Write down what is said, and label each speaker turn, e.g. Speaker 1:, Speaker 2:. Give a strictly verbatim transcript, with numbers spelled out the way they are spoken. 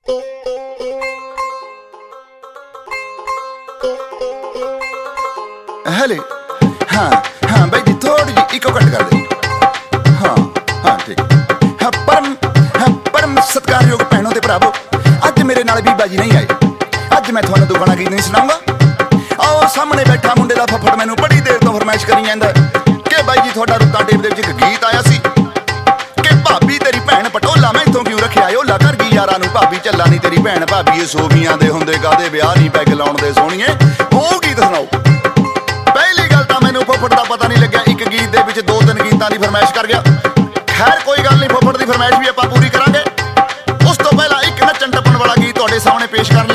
Speaker 1: हले हाँ हाँ बाई जी थोड़ी जी इको कट कर दे। हाँ हाँ ठीक हाँ परम हाँ परम सत्कारयोग भैनों ते भरावो, अज मेरे नाल बीबा जी नहीं आए। अज मैं तुहानूं दुगना गीत नहीं सुनाऊंगा। आओ सामने बैठा मुंडे दा फफड़ मैनूं बड़ी देर तो फरमाइश करी जांदा कि बाई जी तुहाडा रुत्ता टेप दे विच इक गीत आया सी कि भाभी तेरी भैन पटोला मैं इत्थों क्यों रखिआ ओला कर गई यारां नूं भाभी झल्ला नहीं तेरी भैन भाभी सोवियां दे हुंदे कादे ब्याह नहीं पैग लाउण दे सोहणीए ओह गीत सुणाओ। पहली गल तां मैनूं फफड़ दा पता नहीं लग्गिआ एक गीत दे विच दो तीन गीतां दी फरमाइश कर गया। खैर कोई गल नहीं, फफड़ दी फरमाइश भी आपां पूरी करांगे। उस तो पहला एक नच्चण टप्पण वाला गीत तुहाडे सामने पेश करना